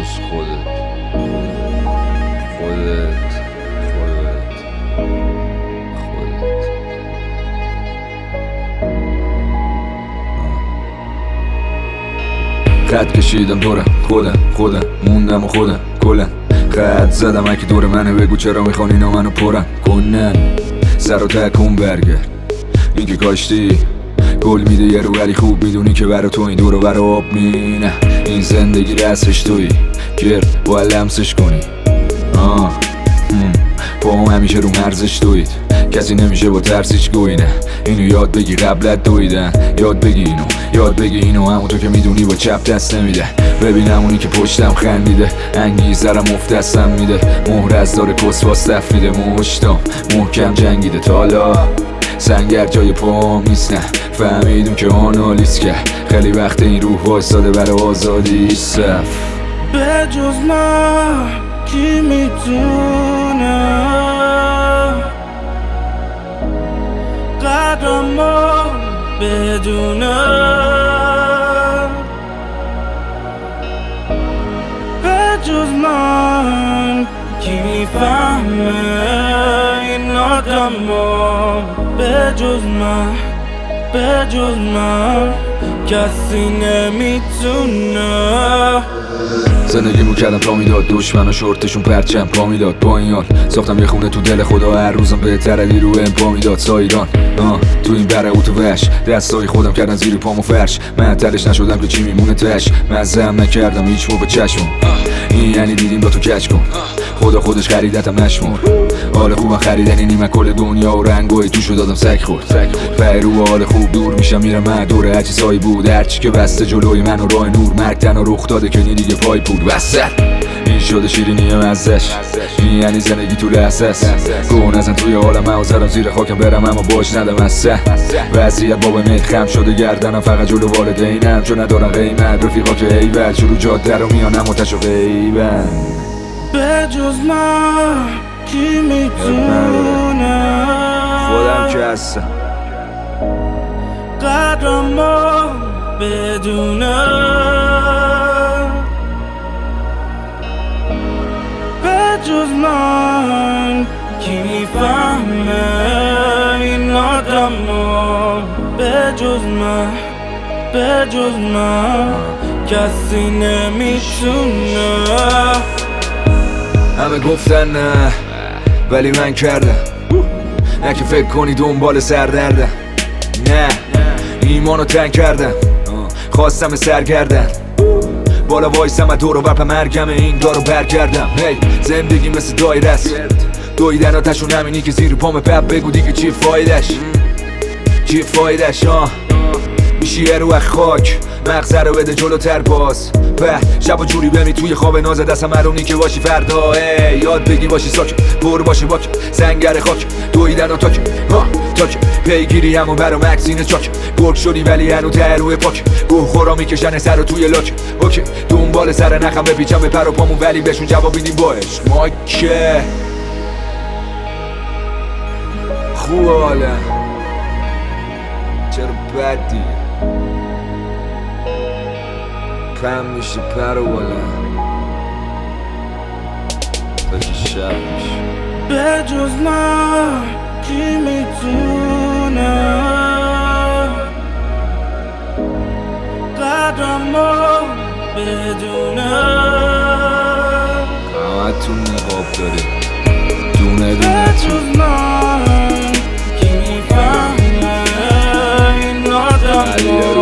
جز خودت خط کشیدم دورم خودم موندم و خودم کلن خط زدم اگه دور منه بگو چرا میخوان اینا منو پرن کنن سر و تکون برگرد این که کاشتی گل میده یه رو ولی خوب میدونی که برا تو این دور و برا آب نه این زندگی رسش توی گرد باید لمسش کنی با هم همیشه رو مرزش دوید کسی نمیشه با ترس هیچ گوی نه اینو یاد بگی قبلت دویدن یاد بگی اینو همون تو که میدونی با چپ دست نمیده ببین همونی که پشتم خندیده انگیزرم افت دستم میده مهر از داره کس واس تفیده مشتم محکم جنگیده تالا سنگر جای پام نیست نه فهمیدم که آنالیز کرد خیلی وقت این روح وایساده برای آزادی صف به جز من کی میتونه قدرمو بدونه به جز من کی میفهمه این آدمو به جز من کسی نمیتونه زندگیمو کردم تا میداد دشمن و شورتشون پرچم پا میداد با این حال ساختم یه خونه تو دل خدا هر روزم بهتره رو پا میداد سایران تو این بره اوتو وش دستای خودم کردن زیر پامو فرش من تلش نشدم که چی میمونه تش مزم نکردم هیچ موقع چشمم این یعنی دیدیم با تو کچ کن خدا خودش خریدتم نشمر حال خوبم خریدنی نیمه کل دنیا و رنگای توشو دادم سگ خورد فرو حال خوب دور میشم میرم من دوره هرچی سایی بود هرچی که بسته جلوی من و راه نور مرگ تنها رخ داده که دیگه پای بود وسط این شده شیرینی مزش این یعنی زندگی تو لحظه است گون ازن توی حالم اوزرم زیر خاکم برم اما باش ندم از سه وضعیت بابا میل خم شده گردنم فقط جلو والدینم چون ندارم قیمت رفیقا که ایول شروع جاده رو میانم و تشو غیبن به جز من کی میتونه خودم که هستم قدرمو بدونه به جز من کی میفهمه این آدمو به جز من کسی نمیتونه همه گفتن نه ولی من کردم نه که فکر کنی دنبال سردردم نه ایمانو تنگ کردم خواستم سرگردن بالا وایسم و دور و بر مرگم این دارو برگردم زندگی مثل دایره است دویدن آتشون همینی که زیر پام پپ بگو دیگه چی فایدش میشی یه رو خاک مغزه رو بده جلوتر باز شب و جوری بمی توی خواب ناز دستم معلوم نی که باشی فردا یاد بگی باشی ساک بر باشی باک سنگر خاک دویدن و تاک پیگیری همون برا مکسین چاک گرگ شدی ولی هنو ته روی پاک گوه خورا میکشن سر رو توی لاک اوکی دنبال سر نخم بپیچم به پر و پامون ولی بهشون جواب میدیم با عشق ما که خوب حالا چرا بدی پم میشه پر و بالا تا که شب میشه به جز من کی میتونه قدرمو بدونه همتون نقاب داریم دونه به جز من کی میفهمه این آدمو